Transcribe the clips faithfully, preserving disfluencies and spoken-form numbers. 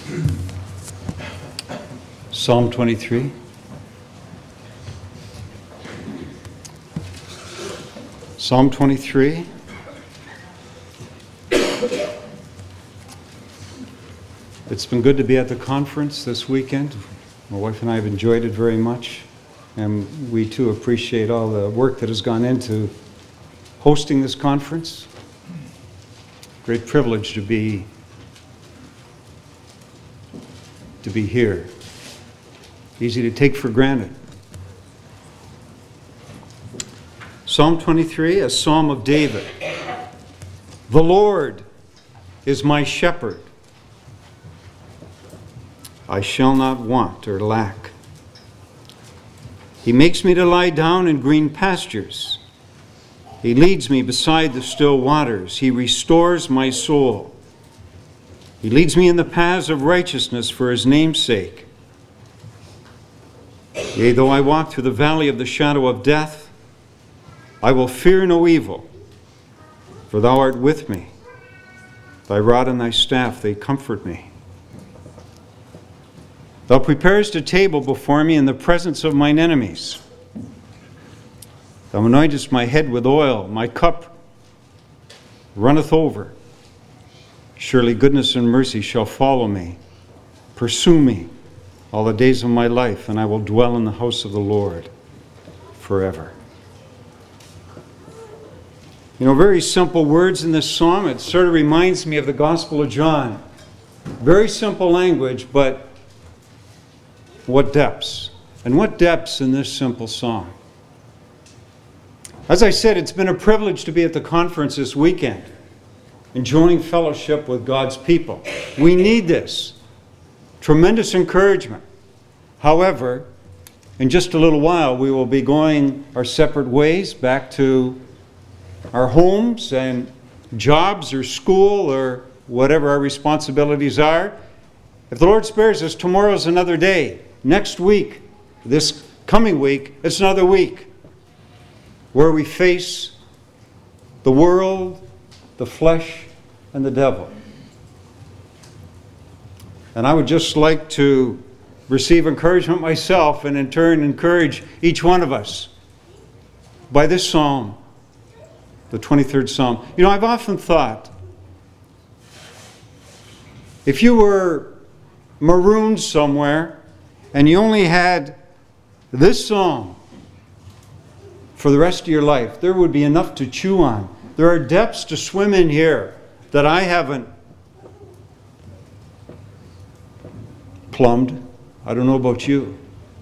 Psalm twenty-three. Psalm twenty-three. It's been good to be at the conference this weekend. My wife and I have enjoyed it very much, and we too appreciate all the work that has gone into hosting this conference. Great privilege to be to be here. Easy to take for granted. Psalm twenty-three, a psalm of David. The Lord is my shepherd. I shall not want or lack. He makes me to lie down in green pastures. He leads me beside the still waters. He restores my soul. He leads me in the paths of righteousness for his name's sake. Yea, though I walk through the valley of the shadow of death, I will fear no evil, for thou art with me. Thy rod and thy staff, they comfort me. Thou preparest a table before me in the presence of mine enemies. Thou anointest my head with oil, my cup runneth over. Surely goodness and mercy shall follow me, pursue me all the days of my life, and I will dwell in the house of the Lord forever. You know, very simple words in this psalm. It sort of reminds me of the Gospel of John. Very simple language, but what depths. And what depths in this simple song. As I said, it's been a privilege to be at the conference this weekend, enjoying fellowship with God's people. We need this. Tremendous encouragement. However, in just a little while, we will be going our separate ways back to our homes and jobs or school or whatever our responsibilities are. If the Lord spares us, tomorrow's another day. Next week, this coming week, it's another week where we face the world, the flesh, and the devil. And I would just like to receive encouragement myself and in turn encourage each one of us by this psalm, the twenty-third Psalm. You know, I've often thought, if you were marooned somewhere and you only had this psalm for the rest of your life, there would be enough to chew on. There are depths to swim in here that I haven't plumbed. I don't know about you.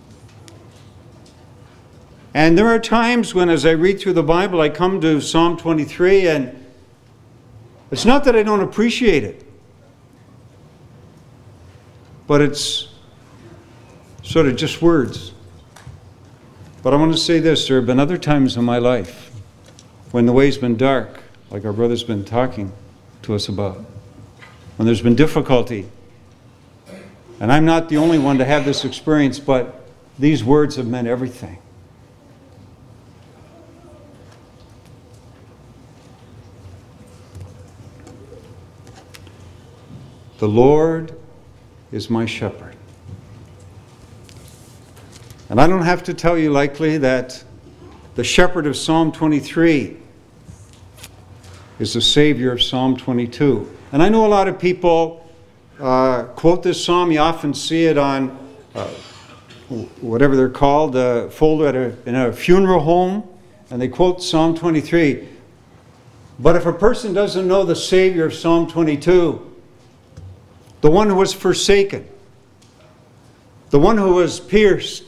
And there are times when, as I read through the Bible, I come to Psalm twenty-three, and it's not that I don't appreciate it, but it's sort of just words. But I want to say this, there have been other times in my life when the way's been dark, like our brother's been talking to us about, when there's been difficulty. And I'm not the only one to have this experience, but these words have meant everything. The Lord is my shepherd. And I don't have to tell you likely that the shepherd of Psalm twenty-three is the Savior of Psalm twenty-two. And I know a lot of people uh, quote this psalm. You often see it on uh, whatever they're called, a folder at a, in a funeral home, and they quote Psalm twenty-three. But if a person doesn't know the Savior of Psalm twenty-two, the one who was forsaken, the one who was pierced,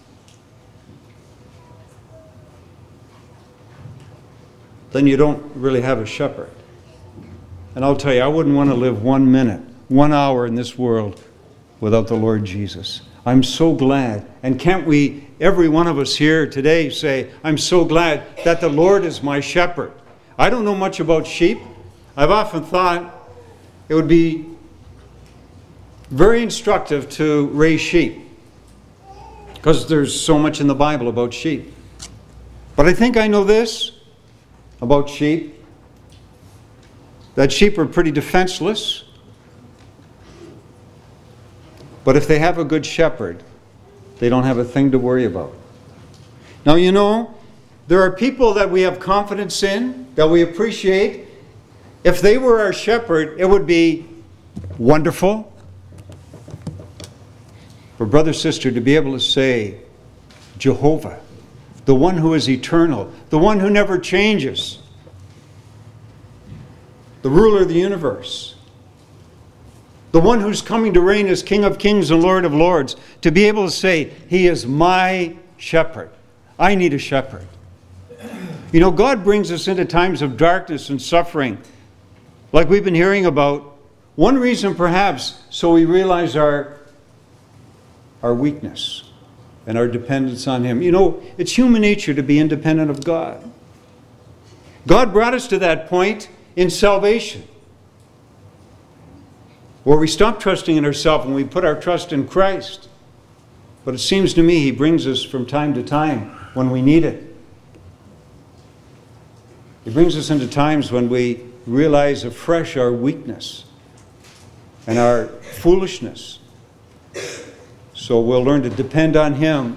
then you don't really have a shepherd. And I'll tell you, I wouldn't want to live one minute, one hour in this world without the Lord Jesus. I'm so glad. And can't we, every one of us here today, say, I'm so glad that the Lord is my shepherd. I don't know much about sheep. I've often thought it would be very instructive to raise sheep, because there's so much in the Bible about sheep. But I think I know this about sheep, that sheep are pretty defenseless. But if they have a good shepherd, they don't have a thing to worry about. Now, you know, there are people that we have confidence in, that we appreciate. If they were our shepherd, it would be wonderful for brother, sister to be able to say, Jehovah, the one who is eternal, the one who never changes, the ruler of the universe, the one who's coming to reign as King of Kings and Lord of Lords, to be able to say, He is my shepherd. I need a shepherd. You know, God brings us into times of darkness and suffering, like we've been hearing about. One reason, perhaps, so we realize our, our weakness and our dependence on Him. You know, it's human nature to be independent of God. God brought us to that point in salvation, where we stop trusting in ourselves and we put our trust in Christ. But it seems to me He brings us from time to time when we need it. He brings us into times when we realize afresh our weakness and our foolishness. So we'll learn to depend on Him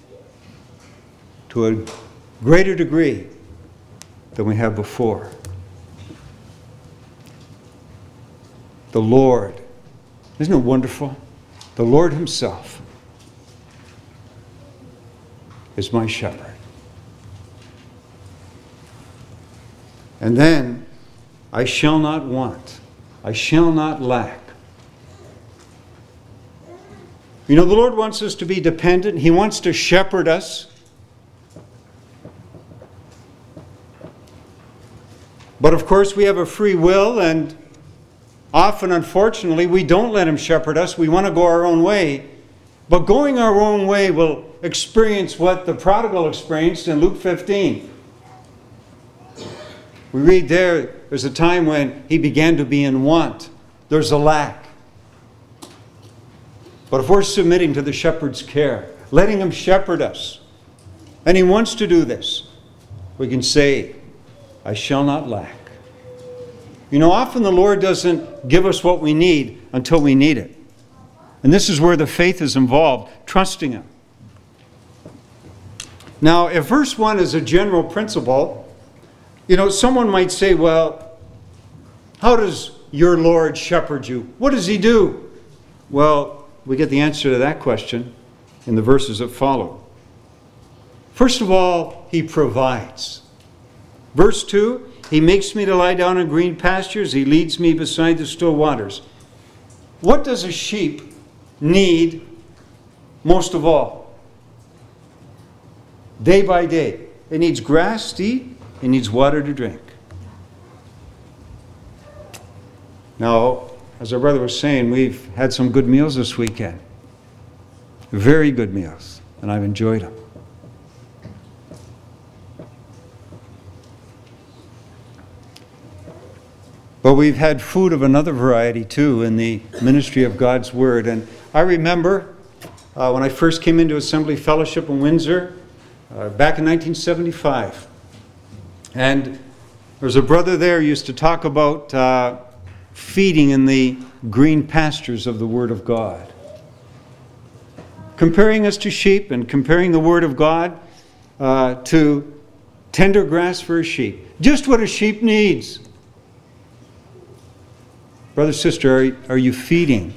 to a greater degree than we have before. The Lord, isn't it wonderful? The Lord Himself is my shepherd. And then I shall not want. I shall not lack. You know, the Lord wants us to be dependent. He wants to shepherd us. But of course, we have a free will, and often, unfortunately, we don't let Him shepherd us. We want to go our own way. But going our own way will experience what the prodigal experienced in Luke fifteen. We read there, there's a time when he began to be in want. There's a lack. But if we're submitting to the shepherd's care, letting Him shepherd us, and He wants to do this, we can say, I shall not lack. You know, often the Lord doesn't give us what we need until we need it. And this is where the faith is involved, trusting Him. Now, if verse one is a general principle, you know, someone might say, well, how does your Lord shepherd you? What does He do? Well, we get the answer to that question in the verses that follow. First of all, He provides. Verse two, He makes me to lie down in green pastures. He leads me beside the still waters. What does a sheep need most of all? Day by day. It needs grass to eat. It needs water to drink. Now, as our brother was saying, we've had some good meals this weekend. Very good meals. And I've enjoyed them. But we've had food of another variety too in the ministry of God's Word. And I remember uh, when I first came into Assembly Fellowship in Windsor uh, back in nineteen seventy-five. And there was a brother there who used to talk about uh, feeding in the green pastures of the Word of God. Comparing us to sheep and comparing the Word of God uh, to tender grass for a sheep. Just what a sheep needs. Brother, sister, are, are you feeding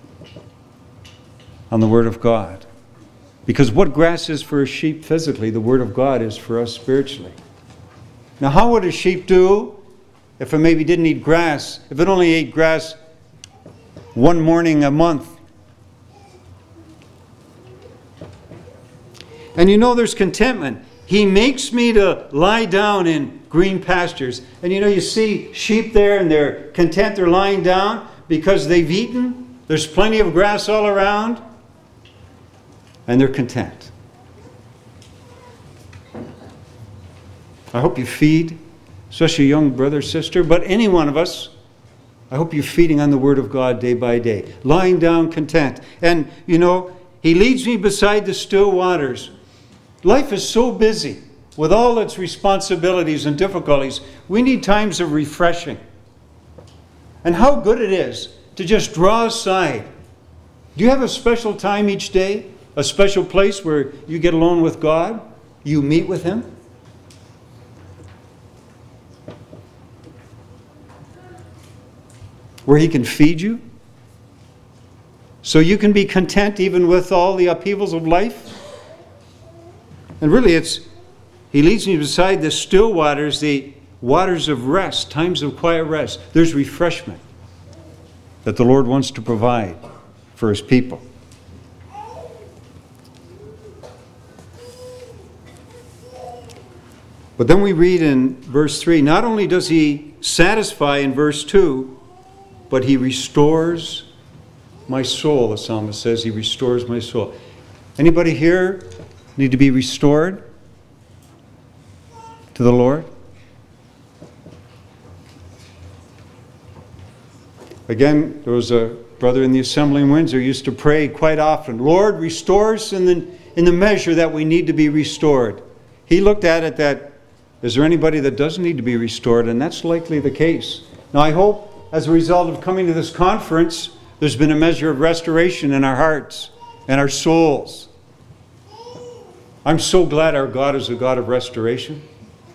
on the Word of God? Because what grass is for a sheep physically, the Word of God is for us spiritually. Now, how would a sheep do if it maybe didn't eat grass? If it only ate grass one morning a month? And you know there's contentment. He makes me to lie down in green pastures. And you know, you see sheep there and they're content, they're lying down because they've eaten. There's plenty of grass all around. And they're content. I hope you feed, especially a young brother, sister, but any one of us. I hope you're feeding on the Word of God day by day. Lying down content. And, you know, He leads me beside the still waters. Life is so busy with all its responsibilities and difficulties. We need times of refreshing. And how good it is to just draw aside Do you have a special time each day? A special place where you get alone with God? You meet with Him? Where He can feed you? So you can be content even with all the upheavals of life? And really it's, He leads me beside the still waters, the waters of rest, times of quiet rest. There's refreshment that the Lord wants to provide for His people. But then we read in verse three, not only does He satisfy in verse two, but He restores my soul, the psalmist says. He restores my soul. Anybody here need to be restored to the Lord? Again, there was a brother in the assembly in Windsor who used to pray quite often, Lord, restore us in the, in the measure that we need to be restored. He looked at it that, is there anybody that doesn't need to be restored? And that's likely the case. Now I hope as a result of coming to this conference, there's been a measure of restoration in our hearts and our souls. I'm so glad our God is a God of restoration.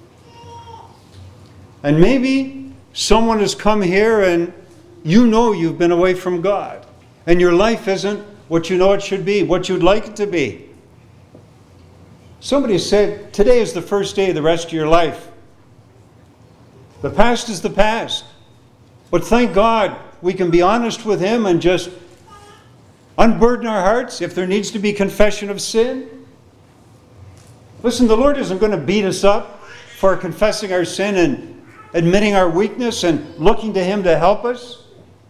And maybe someone has come here and you know you've been away from God. And your life isn't what you know it should be, what you'd like it to be. Somebody said, today is the first day of the rest of your life. The past is the past. But thank God we can be honest with Him and just unburden our hearts if there needs to be confession of sin. Listen, the Lord isn't going to beat us up for confessing our sin and admitting our weakness and looking to Him to help us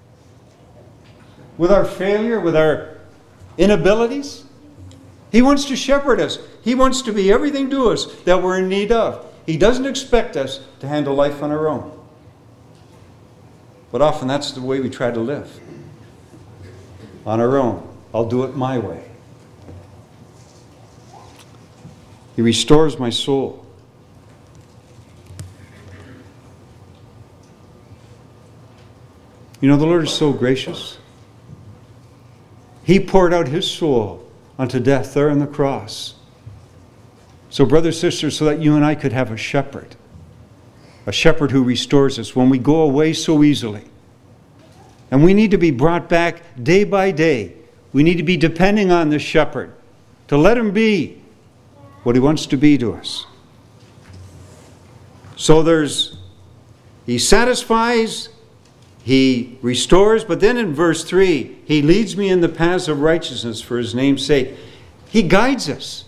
with our failure, with our inabilities. He wants to shepherd us. He wants to be everything to us that we're in need of. He doesn't expect us to handle life on our own. But often that's the way we try to live. On our own. I'll do it my way. He restores my soul. You know, the Lord is so gracious. He poured out His soul unto death there on the cross. So brothers, sisters, so that you and I could have a shepherd. A shepherd who restores us when we go away so easily. And we need to be brought back day by day. We need to be depending on this shepherd to let Him be what He wants to be to us. So there's, He satisfies, He restores, but then in verse three, He leads me in the paths of righteousness for His name's sake. He guides us.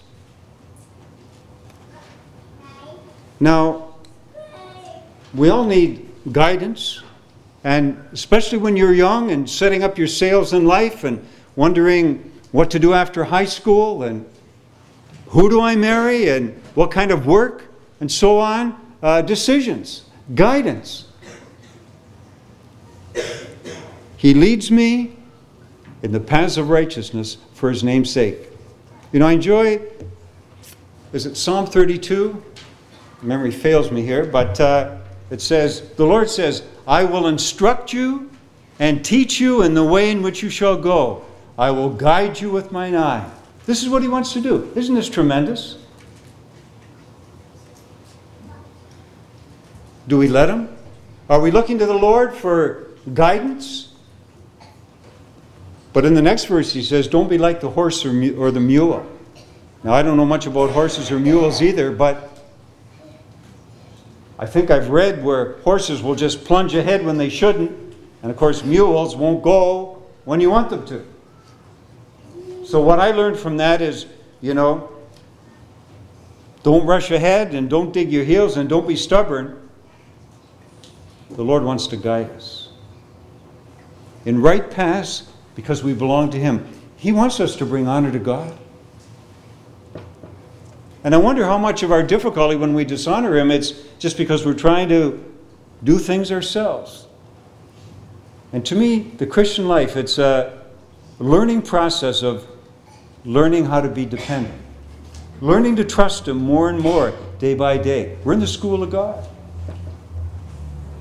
Now, we all need guidance, and especially when you're young and setting up your sails in life and wondering what to do after high school and who do I marry and what kind of work and so on. Uh, decisions, guidance. He leads me in the paths of righteousness for His name's sake. You know, I enjoy, is it Psalm thirty-two? Memory fails me here, but uh, it says, the Lord says, I will instruct you and teach you in the way in which you shall go. I will guide you with mine eye. This is what He wants to do. Isn't this tremendous? Do we let Him? Are we looking to the Lord for guidance? But in the next verse He says, don't be like the horse or, mu- or the mule. Now I don't know much about horses or mules either, but I think I've read where horses will just plunge ahead when they shouldn't, and of course mules won't go when you want them to. So what I learned from that is, you know, don't rush ahead and don't dig your heels and don't be stubborn. The Lord wants to guide us in right paths because we belong to Him. He wants us to bring honor to God. And I wonder how much of our difficulty when we dishonor Him, it's just because we're trying to do things ourselves. And to me, the Christian life, it's a learning process of learning how to be dependent. Learning to trust Him more and more, day by day. We're in the school of God.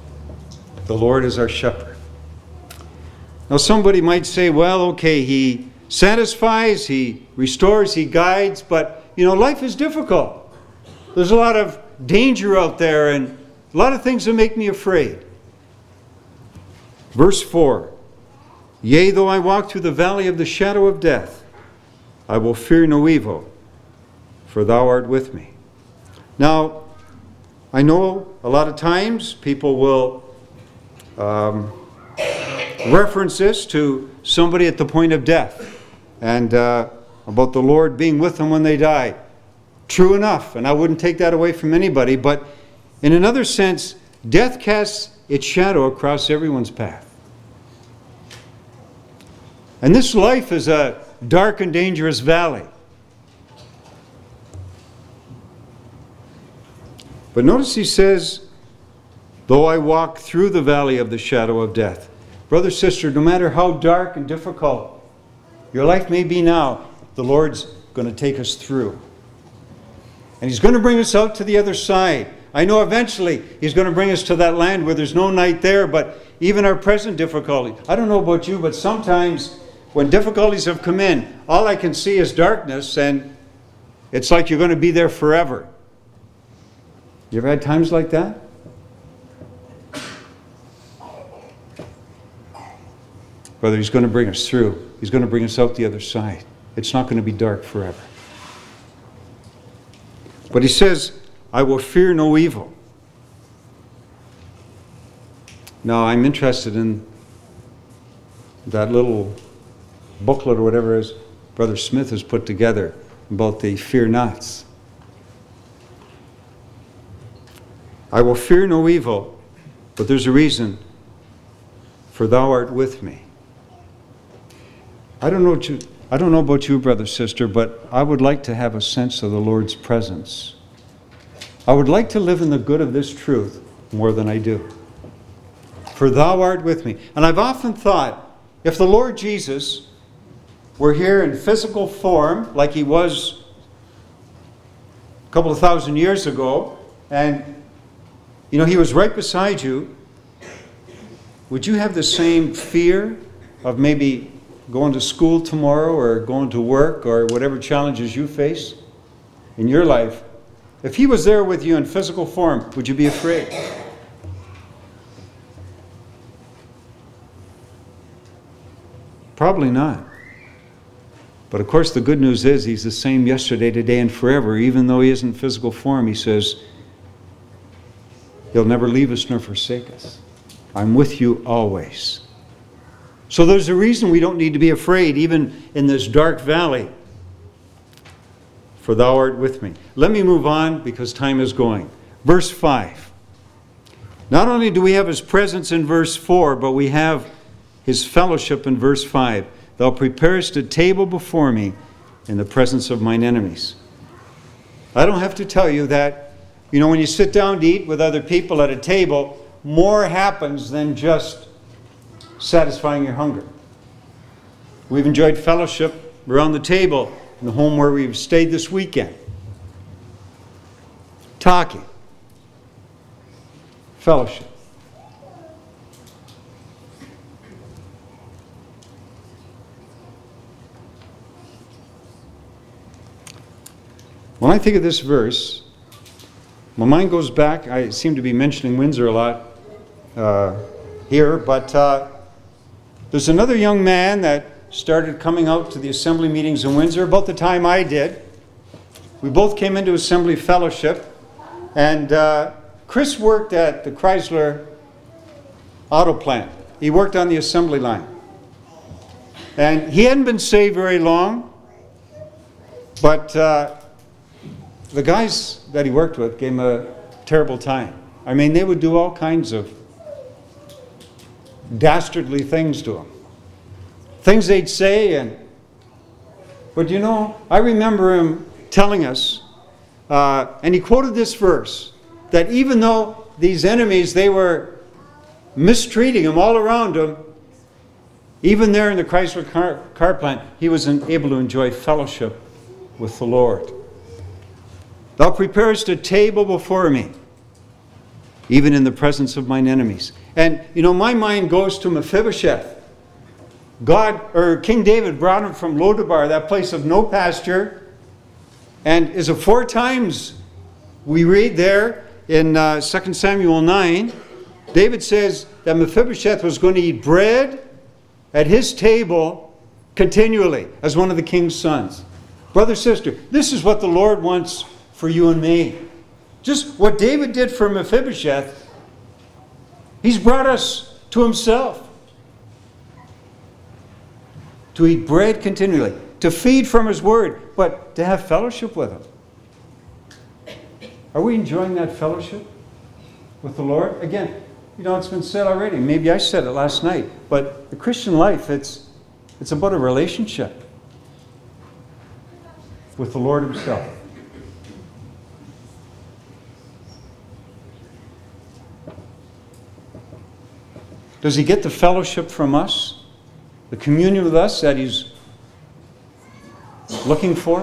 The Lord is our shepherd. Now somebody might say, well, okay, He satisfies, He restores, He guides. But, you know, life is difficult. There's a lot of danger out there and a lot of things that make me afraid. Verse four, yea, though I walk through the valley of the shadow of death, I will fear no evil, for thou art with me. Now, I know a lot of times people will um, reference this to somebody at the point of death and uh, about the Lord being with them when they die. True enough, and I wouldn't take that away from anybody, but in another sense, death casts its shadow across everyone's path. And this life is a dark and dangerous valley. But notice he says, though I walk through the valley of the shadow of death. Brother, sister, no matter how dark and difficult your life may be now, the Lord's going to take us through. And He's going to bring us out to the other side. I know eventually He's going to bring us to that land where there's no night there, but even our present difficulty. I don't know about you, but sometimes when difficulties have come in, all I can see is darkness, and it's like you're going to be there forever. You ever had times like that? Brother, He's going to bring us through. He's going to bring us out the other side. It's not going to be dark forever. But He says, I will fear no evil. Now, I'm interested in that little booklet or whatever it is Brother Smith has put together about the fear nots. I will fear no evil, but there's a reason, for thou art with me. I don't know what you, I don't know about you, brother, sister, but I would like to have a sense of the Lord's presence. I would like to live in the good of this truth more than I do. For thou art with me. And I've often thought, if the Lord Jesus were here in physical form, like He was a couple of thousand years ago, and you know, He was right beside you, would you have the same fear of maybe going to school tomorrow or going to work or whatever challenges you face in your life? If He was there with you in physical form, would you be afraid? Probably not. But of course, the good news is He's the same yesterday, today, and forever. Even though He isn't in physical form, He says, He'll never leave us nor forsake us. I'm with you always. So there's a reason we don't need to be afraid, even in this dark valley. For thou art with me. Let me move on because time is going. Verse five. Not only do we have His presence in verse four, but we have His fellowship in verse five. Thou preparest a table before me in the presence of mine enemies. I don't have to tell you that, you know, when you sit down to eat with other people at a table, more happens than just satisfying your hunger. We've enjoyed fellowship around the table in the home where we've stayed this weekend. Talking. Fellowship. When I think of this verse, my mind goes back. I seem to be mentioning Windsor a lot uh, here, but uh, there's another young man that started coming out to the assembly meetings in Windsor about the time I did. We both came into assembly fellowship, and uh, Chris worked at the Chrysler auto plant. He worked on the assembly line. And he hadn't been saved very long, but uh, the guys that he worked with gave him a terrible time. I mean, they would do all kinds of dastardly things to him. Things they'd say, and but you know, I remember him telling us, uh, and he quoted this verse, that even though these enemies, they were mistreating him all around him, even there in the Chrysler car, car plant, he was able to enjoy fellowship with the Lord. Thou preparest a table before me, even in the presence of mine enemies. And, you know, my mind goes to Mephibosheth. God, or King David brought him from Lodabar, that place of no pasture, and is it four times we read there in uh, Second Samuel nine, David says that Mephibosheth was going to eat bread at his table continually as one of the king's sons. Brother, sister, this is what the Lord wants for you and me. Just what David did for Mephibosheth, he's brought us to himself. To eat bread continually, to feed from his word, but to have fellowship with him. Are we enjoying that fellowship with the Lord? Again, you know, it's been said already. Maybe I said it last night. But the Christian life, it's, it's about a relationship with the Lord himself. Does he get the fellowship from us? The communion with us that he's looking for?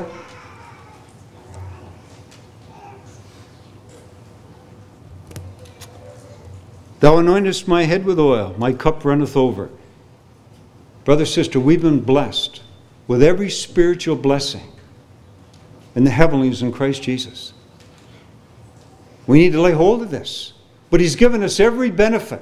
Thou anointest my head with oil, my cup runneth over. Brother, sister, we've been blessed with every spiritual blessing in the heavenlies in Christ Jesus. We need to lay hold of this. But he's given us every benefit.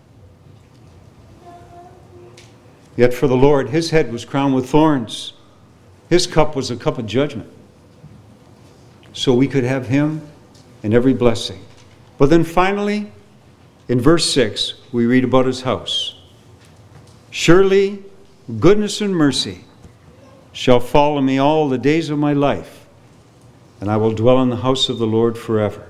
Yet for the Lord, his head was crowned with thorns. His cup was a cup of judgment. So we could have him in every blessing. But then finally, in verse six, we read about his house. Surely goodness and mercy shall follow me all the days of my life, and I will dwell in the house of the Lord forever.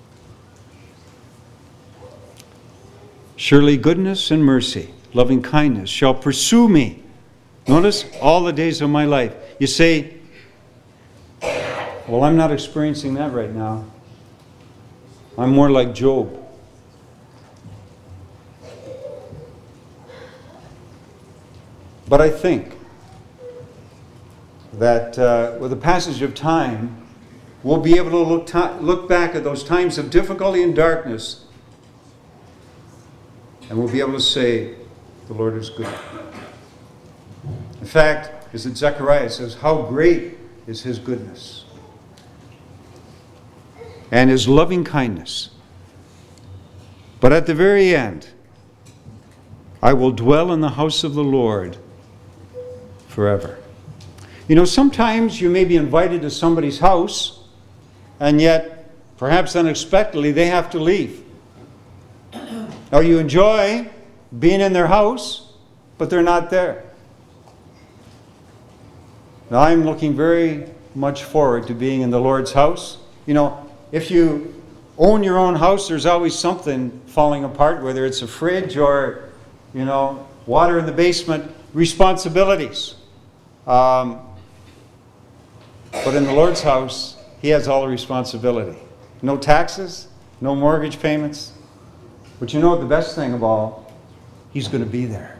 Surely goodness and mercy, loving kindness, shall pursue me. Notice, all the days of my life. You say, well, I'm not experiencing that right now. I'm more like Job. But I think that uh, with the passage of time, we'll be able to look, to- look back at those times of difficulty and darkness, and we'll be able to say, the Lord is good. In fact, as in Zechariah, it says, how great is his goodness and his loving kindness. But at the very end, I will dwell in the house of the Lord forever. You know, sometimes you may be invited to somebody's house, and yet, perhaps unexpectedly, they have to leave. Now, you enjoy being in their house, but they're not there. Now, I'm looking very much forward to being in the Lord's house. You know, if you own your own house, there's always something falling apart, whether it's a fridge or, you know, water in the basement, responsibilities. Um, but in the Lord's house, he has all the responsibility. No taxes, no mortgage payments. But you know what the best thing of all? He's going to be there.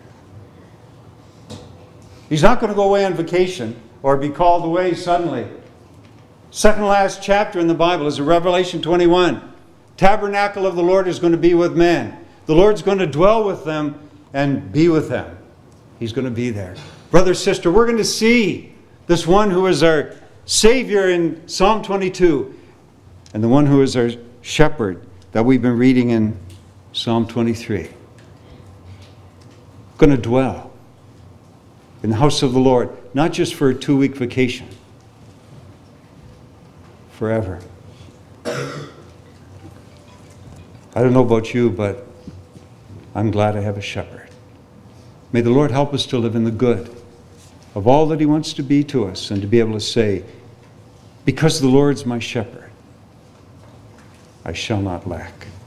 He's not going to go away on vacation or be called away suddenly. Second last chapter in the Bible is Revelation twenty-one. Tabernacle of the Lord is going to be with men. The Lord's going to dwell with them and be with them. He's going to be there. Brother, sister, we're going to see this one who is our Savior in Psalm twenty-two and the one who is our shepherd that we've been reading in Psalm twenty-three. Going to dwell in the house of the Lord, not just for a two-week vacation, forever. I don't know about you, but I'm glad I have a shepherd. May the Lord help us to live in the good of all that he wants to be to us, and to be able to say, because the Lord's my shepherd, I shall not lack.